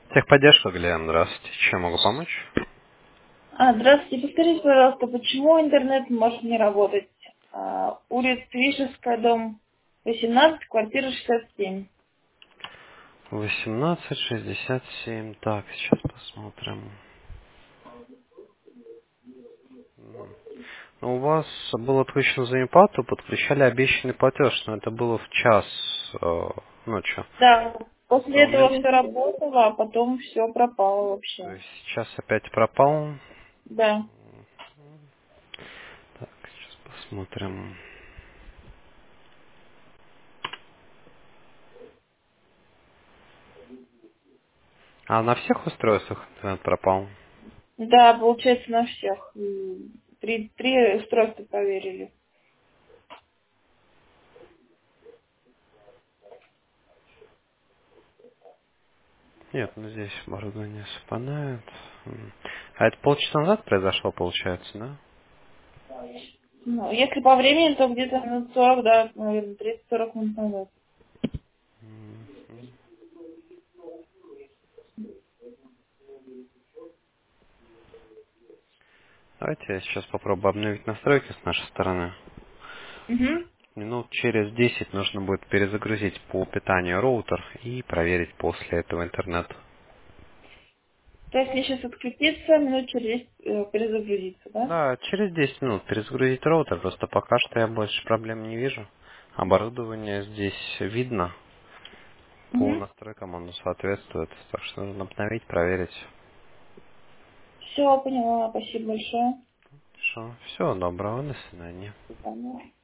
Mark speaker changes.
Speaker 1: Техподдержка, Глен, здравствуйте. Чем могу помочь?
Speaker 2: Здравствуйте, подскажите, пожалуйста, почему интернет может не работать? Улица Вишевская, дом 18, квартира 67.
Speaker 1: 1867. Так, сейчас посмотрим. Ну, у вас был отключен заимплату, подключали обещанный платеж, но это было в час ночью.
Speaker 2: Да,
Speaker 1: В
Speaker 2: после этого
Speaker 1: момент,
Speaker 2: все работало, а потом все пропало
Speaker 1: то
Speaker 2: вообще.
Speaker 1: есть сейчас опять пропал.
Speaker 2: Да.
Speaker 1: Так, сейчас посмотрим. А на всех устройствах интернет пропал?
Speaker 2: Да, получается на всех. Три устройства проверили.
Speaker 1: Нет, ну здесь оборудование совпадает. А это полчаса назад произошло, получается, да?
Speaker 2: Ну, если по времени, то где-то минут 40, да, наверное, 30-40 минут назад.
Speaker 1: Мгм. Давайте я сейчас попробую обновить настройки с нашей стороны.
Speaker 2: Угу.
Speaker 1: Минут через 10 нужно будет перезагрузить по питанию роутер и проверить после этого интернет.
Speaker 2: То есть если сейчас отключиться, минут через 10 перезагрузиться, да?
Speaker 1: Да, через 10 минут перезагрузить роутер, просто пока что я больше проблем не вижу. Оборудование здесь видно, по
Speaker 2: Угу.
Speaker 1: настройкам оно соответствует, так что нужно обновить, проверить.
Speaker 2: Все, поняла. Спасибо большое.
Speaker 1: Хорошо, всего доброго, до свидания.
Speaker 2: До свидания.